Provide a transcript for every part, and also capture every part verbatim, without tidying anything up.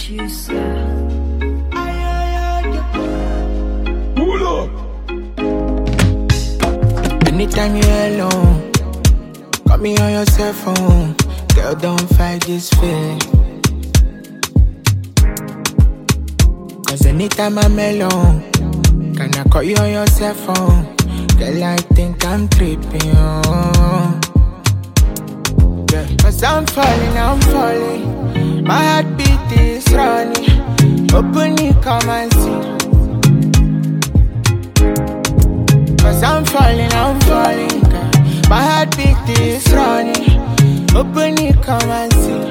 producer. Pull up. Anytime you're alone, call me on your cell phone. Girl, don't fight this feeling. Cause anytime I'm alone, can I call you on your cell phone? Girl, I think I'm tripping, oh. Yeah. Cause I'm falling, I'm falling. My heartbeat is running. Open it, come and see. Cause I'm falling, I'm falling, girl. My heartbeat is running. Open it, come and see.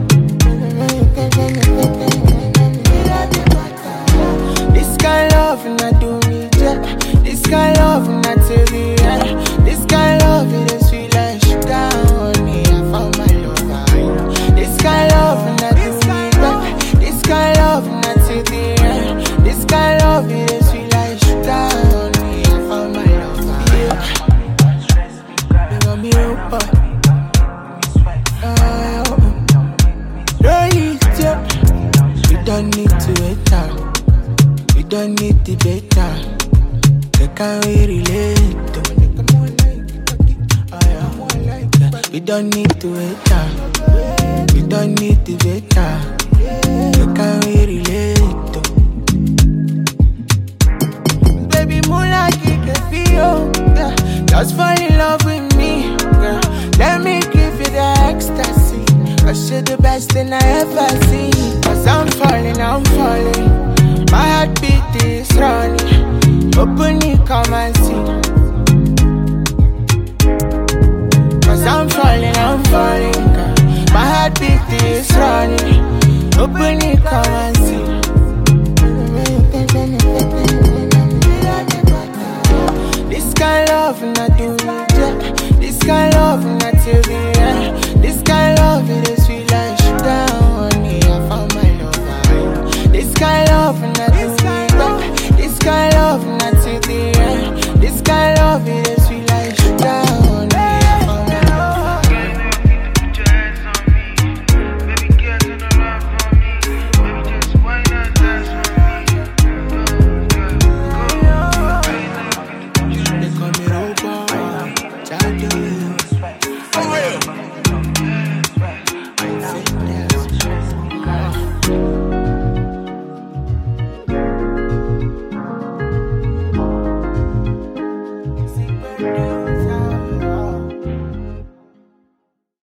This kind of love, not do me, yeah. This kind of love, not to be, yeah. This kind of love, it is sweet like sugar honey. I found my lover. This kind of love, not to be, yeah. This kind of love, not to be, yeah. This kind of love, it is sweet like sugar honey. I found my lover. Yeah. You want me real boy. We don't need to wait out. We don't need the data. They can't we relate to. We don't need to wait out. We don't need the data. They can't we relate to. Baby, moonlight, it can feel. Yeah. Just fall in love with me. Girl. Let me give you the ecstasy. Cause you're the best thing I ever seen. Cause I'm falling, I'm falling. My heart beats